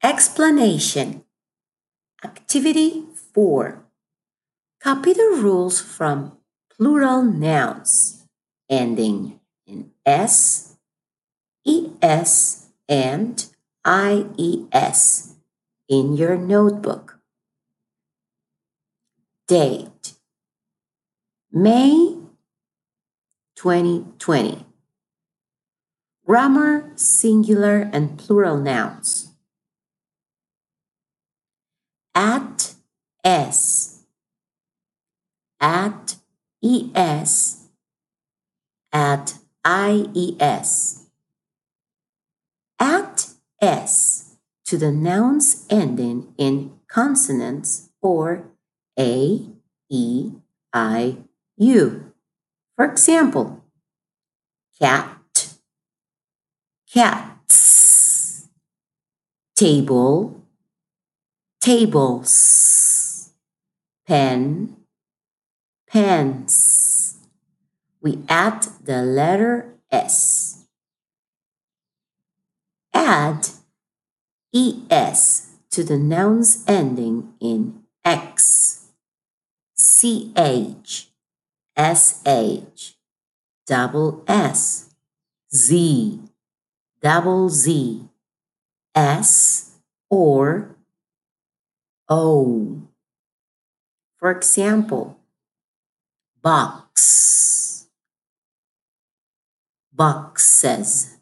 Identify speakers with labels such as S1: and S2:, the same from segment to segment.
S1: Explanation. Activity 4. Copy the rules from plural nouns ending in S, ES, and IES in your notebook. Date: May 2020. Grammar, singular and plural nouns. At S, at ES, at IES. Add S to the nouns ending in consonants or A, E, I, U. For example, cat, cats, table, tables, pen, pens. We add the letter S. Add ES to the nouns ending in X, CH, SH, double S, Z, double Z, S, or O. For example, box, boxes,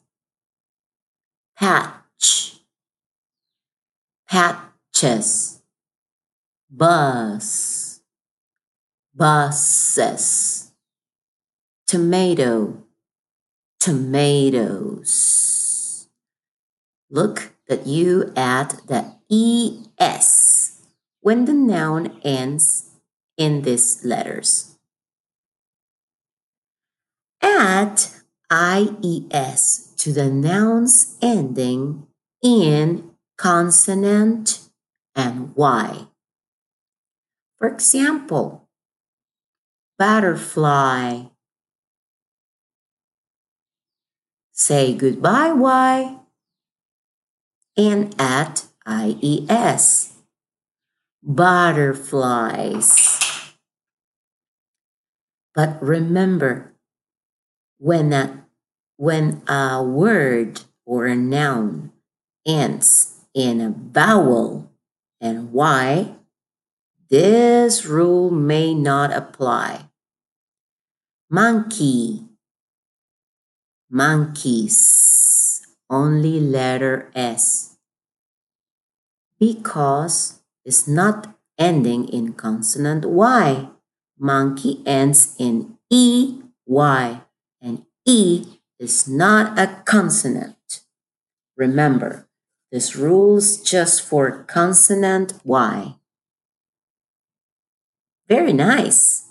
S1: patch, patches, bus, buses, tomato, tomatoes. Look that you add the ES when the noun ends in these letters. Add IES to the nouns ending in consonant and Y. For example, butterfly. Say goodbye, Y, and add IES. Butterflies. But remember, when a word or a noun ends in a vowel and Y, this rule may not apply. Monkey, monkeys, only letter S, because it's not ending in consonant Y. Monkey ends in EY, and E is not a consonant. Remember, this rule's just for consonant Y. Very nice.